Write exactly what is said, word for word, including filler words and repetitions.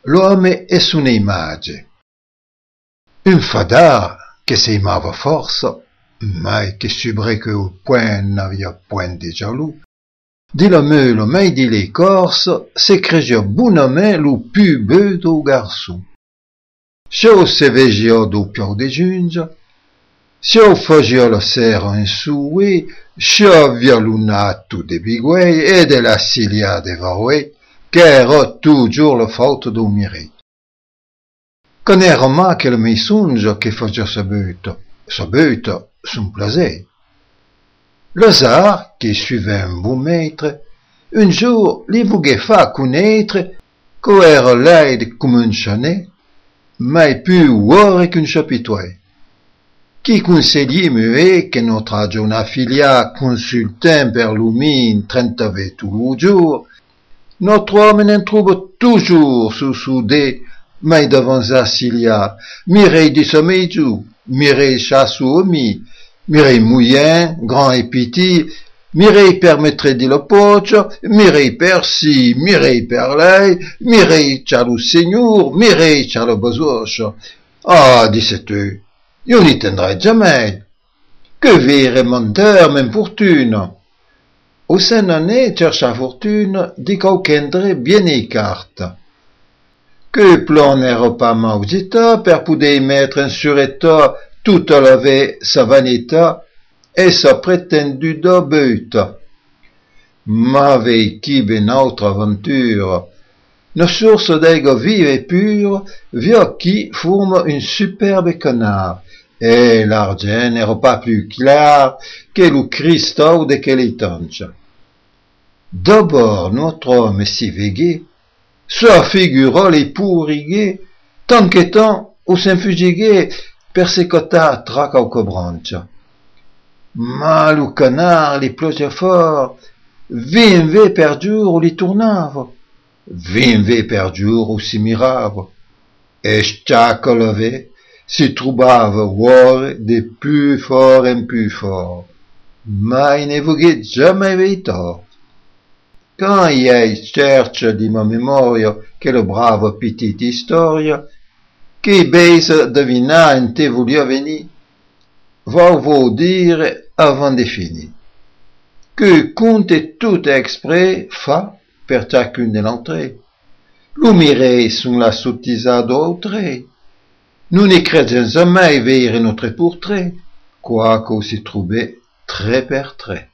l'uomo è un'immagine. Un fada che si aimava forza, ma che subrait que au point n'avait point de jaloux, dit le meule, mais dit l'écorce, s'écrigea bonnement le plus beau do garçon. Se o se vegia do piau de giungia, se o fagia la serra in soué, se avia l'unato de biguei e de la cilia de varoué, qu'era toujours la faute do miré. Quand era ma que le mensonge que fagia sa beute, sa beute, son plaisir. Lazare, qui suivait un beau maître, un jour li voulait faire connaître qu'o era laid comme un chanet, mais plus ouore qu'un chapitoy. Qui conseillait muet que notre adjona filia consultant per l'umine trentave tout le jour, notre homme n'en trouve toujours sous soudé, mais devant sa cilia, mirei du sommeil tout, mirei chassou omi, mirei mouillin, grand et petit, mirei permettrait de la poche, mirei per si, mirei per lei, mirei c'ha lo seigneur, mirei c'ha la besoche. Ah, disait-tu, io n'y tiendrai jamais. Que vire menteur m'importune. Au sein année chercha fortune, dit qu'aucun bien écarte. Que plan n'era pas maudita per poder mettre en surétat toute la vie sa vanité et sa prétendue beute. Ma vei qui ben autre aventure, une source d'aigle vive et pure, via qui forme une superbe canard, et l'argent n'era pas plus clair que le cristal de quelle tanche. D'abord notre homme si végué, sa figura les pourriguer, tant qu'étant ou s'infugiguer, persecota traca au cobrancha. Ma le canard li pleuja fort, vinve per jour li tournava, vinve per jour ou si mirava, e chaque levé si trouvava uore de plus fort en plus fort, ma il ne voulait jamais veitor. Quand ei cherche di ma memoria che le brava petite historia, che beise devina en te volia venir, va vous dire avant de finir, que compte tout exprès fa per chacune de l'entrée. L'umire son la sottisa d'autre. Nous ne credions jamais veire notre portrait, quoique aussi trouvé très per très.